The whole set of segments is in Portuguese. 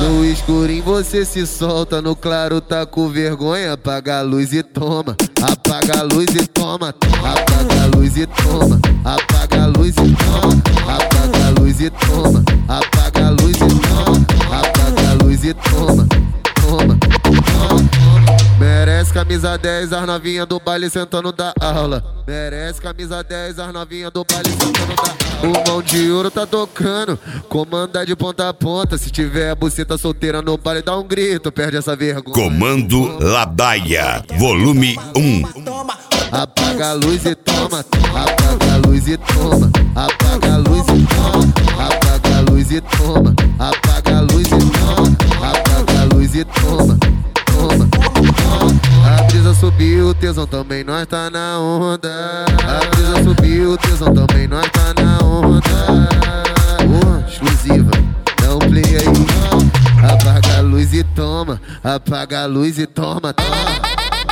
No escurinho você se solta, no claro tá com vergonha. Apaga a luz e toma, apaga a luz e toma, apaga a luz e toma, apaga a luz e toma, apaga a luz e toma, apaga a luz e toma, apaga a luz e toma, toma, toma. Merece camisa 10, as novinha do baile sentando da aula. Merece camisa 10, as novinha do baile sentando da aula. O mão de ouro tá tocando, comanda de ponta a ponta. Se tiver a buceta solteira no baile, dá um grito, perde essa vergonha. Comando Ladaia, volume 1. Apaga a luz e toma, apaga a luz e toma, apaga a luz e toma, apaga a luz e toma, apaga a luz e toma, apaga a luz e toma, toma, toma. A brisa subiu, o tesão também, nós tá na onda. A brisa subiu, o tesão também, nós tá na onda. Exclusiva, dá um play aí. Apaga a luz e toma, apaga a luz e toma, toma.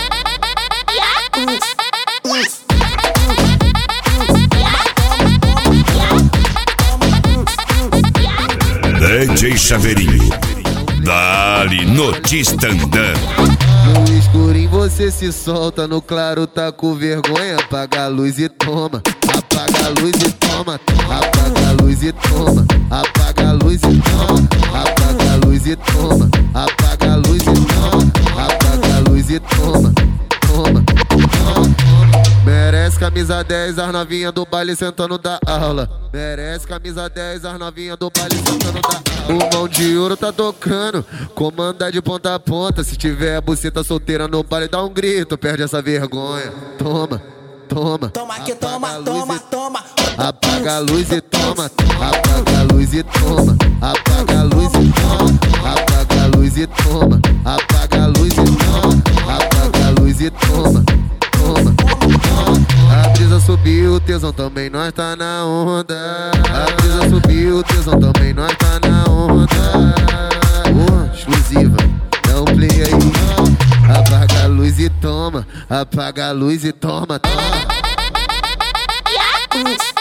DJ Chaveirinho, dali no Tistandã. No escurinho você se solta, no claro tá com vergonha. Apaga a luz e toma, apaga a luz e toma, apaga a luz e toma, apaga a luz e toma, apaga a luz e toma, apaga a luz e toma, apaga a luz e toma, toma, toma. Merece camisa 10, as novinha do baile sentando da aula. Merece camisa 10, as novinha do baile sentando da aula. O mão de ouro tá tocando, comanda de ponta a ponta. Se tiver a buceta solteira no baile, dá um grito, perde essa vergonha. Toma, toma, toma que toma, toma, toma. Apaga a luz e toma, apaga a luz e toma, apaga a luz e toma, apaga a luz e toma, apaga a luz e toma, apaga a luz e toma, toma. A brisa subiu, o tesão também, nós tá na onda. A brisa subiu, o tesão também, nós tá na onda. Exclusiva, dá um play aí. Apaga a luz e toma, apaga a luz e toma, toma.